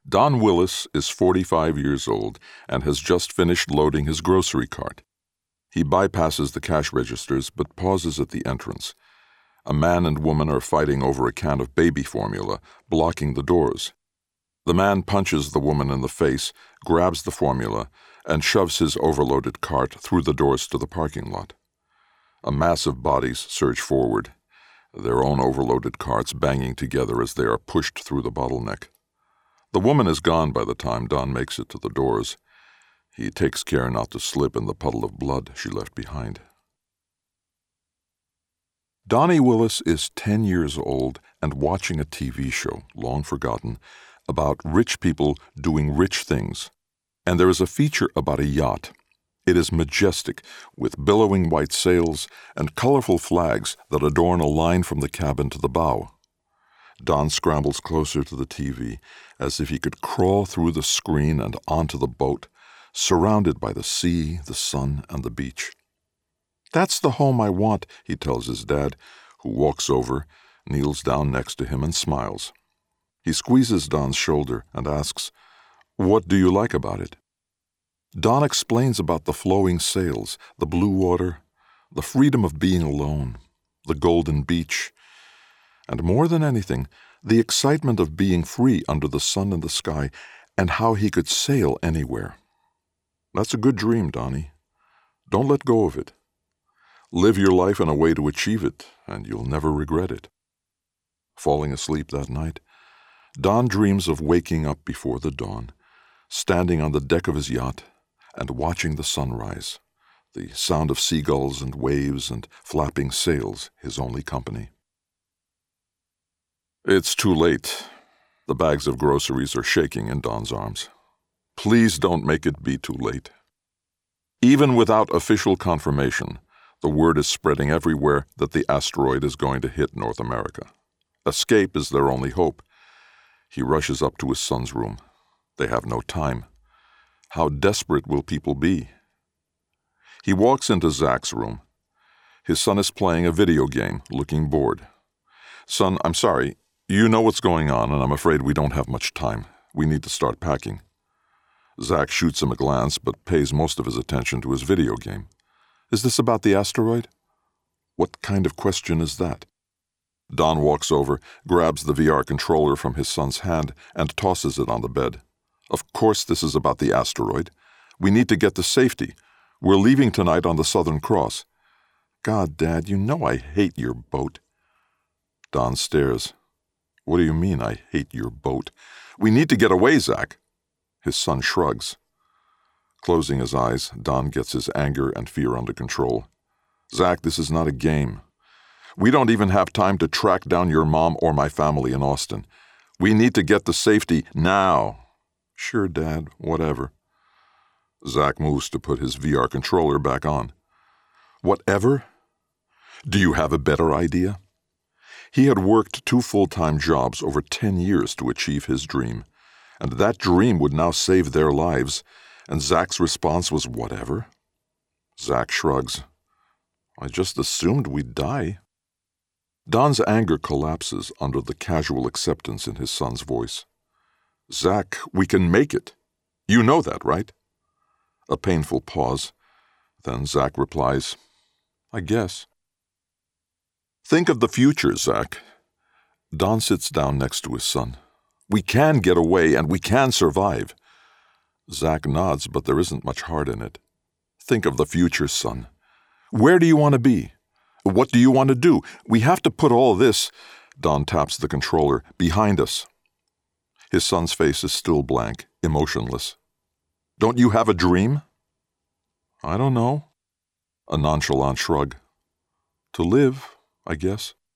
Don Willis is 45 years old and has just finished loading his grocery cart. He bypasses the cash registers but pauses at the entrance. A man and woman are fighting over a can of baby formula, blocking the doors. The man punches the woman in the face, grabs the formula, and shoves his overloaded cart through the doors to the parking lot. A mass of bodies surge forward, their own overloaded carts banging together as they are pushed through the bottleneck. The woman is gone by the time Don makes it to the doors. He takes care not to slip in the puddle of blood she left behind. Donnie Willis is 10 years old and watching a TV show, long forgotten, about rich people doing rich things. And there is a feature about a yacht. It is majestic, with billowing white sails and colorful flags that adorn a line from the cabin to the bow. Don scrambles closer to the TV, as if he could crawl through the screen and onto the boat, surrounded by the sea, the sun, and the beach. "That's the home I want," he tells his dad, who walks over, kneels down next to him, and smiles. He squeezes Don's shoulder and asks, "What do you like about it?" Don explains about the flowing sails, the blue water, the freedom of being alone, the golden beach, and more than anything, the excitement of being free under the sun and the sky, and how he could sail anywhere. "That's a good dream, Donnie. Don't let go of it. Live your life in a way to achieve it, and you'll never regret it." Falling asleep that night, Don dreams of waking up before the dawn, standing on the deck of his yacht, and watching the sunrise, the sound of seagulls and waves and flapping sails his only company. It's too late. The bags of groceries are shaking in Don's arms. Please don't make it be too late. Even without official confirmation, the word is spreading everywhere that the asteroid is going to hit North America. Escape is their only hope. He rushes up to his son's room. They have no time. How desperate will people be? He walks into Zach's room. His son is playing a video game, looking bored. "Son, I'm sorry. You know what's going on, and I'm afraid we don't have much time. We need to start packing." Zach shoots him a glance, but pays most of his attention to his video game. "Is this about the asteroid?" "What kind of question is that?" Don walks over, grabs the VR controller from his son's hand, and tosses it on the bed. "Of course this is about the asteroid. We need to get to safety. We're leaving tonight on the Southern Cross." "God, Dad, you know I hate your boat." Don stares. "What do you mean, I hate your boat?" "We need to get away, Zach." His son shrugs. Closing his eyes, Don gets his anger and fear under control. "Zach, this is not a game. We don't even have time to track down your mom or my family in Austin. We need to get to safety now." "Sure, Dad, whatever." Zach moves to put his VR controller back on. "Whatever? Do you have a better idea?" He had worked 2 full-time jobs over 10 years to achieve his dream, and that dream would now save their lives, and Zach's response was whatever. Zach shrugs. "I just assumed we'd die." Don's anger collapses under the casual acceptance in his son's voice. "Zach, we can make it. You know that, right?" A painful pause. Then Zach replies, "I guess." "Think of the future, Zach." Don sits down next to his son. "We can get away, and we can survive." Zach nods, but there isn't much heart in it. "Think of the future, son. Where do you want to be? What do you want to do? We have to put all this," Don taps the controller, "behind us." His son's face is still blank, emotionless. "Don't you have a dream?" "I don't know." A nonchalant shrug. "To live, I guess."